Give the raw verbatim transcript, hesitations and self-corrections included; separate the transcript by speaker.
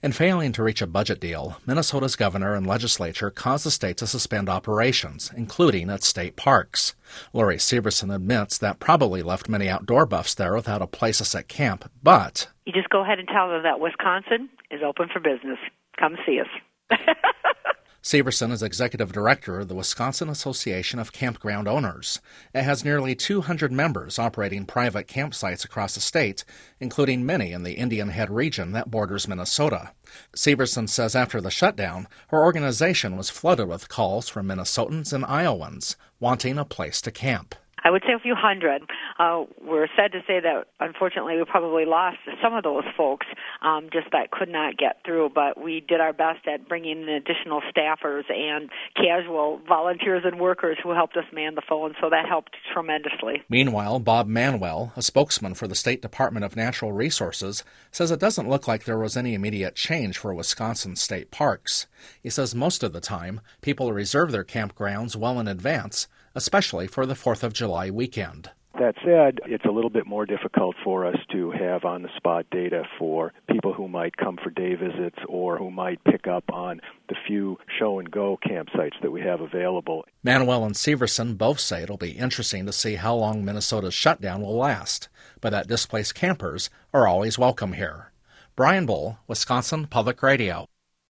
Speaker 1: In failing to reach a budget deal, Minnesota's governor and legislature caused the state to suspend operations, including at state parks. Lori Severson admits that probably left many outdoor buffs there without a place to set camp, but
Speaker 2: you just go ahead and tell them that Wisconsin is open for business. Come see us.
Speaker 1: Severson is executive director of the Wisconsin Association of Campground Owners. It has nearly two hundred members operating private campsites across the state, including many in the Indian Head region that borders Minnesota. Severson says after the shutdown, her organization was flooded with calls from Minnesotans and Iowans wanting a place to camp.
Speaker 2: I would say a few hundred. Uh, we're sad to say that, unfortunately, we probably lost some of those folks um, just that could not get through, but we did our best at bringing in additional staffers and casual volunteers and workers who helped us man the phone, so that helped tremendously.
Speaker 1: Meanwhile, Bob Manuel, a spokesman for the State Department of Natural Resources, says it doesn't look like there was any immediate change for Wisconsin state parks. He says most of the time, people reserve their campgrounds well in advance, especially for the fourth of July weekend.
Speaker 3: That said, it's a little bit more difficult for us to have on-the-spot data for people who might come for day visits or who might pick up on the few show-and-go campsites that we have available.
Speaker 1: Manuel and Severson both say it'll be interesting to see how long Minnesota's shutdown will last, but that displaced campers are always welcome here. Brian Bull, Wisconsin Public Radio.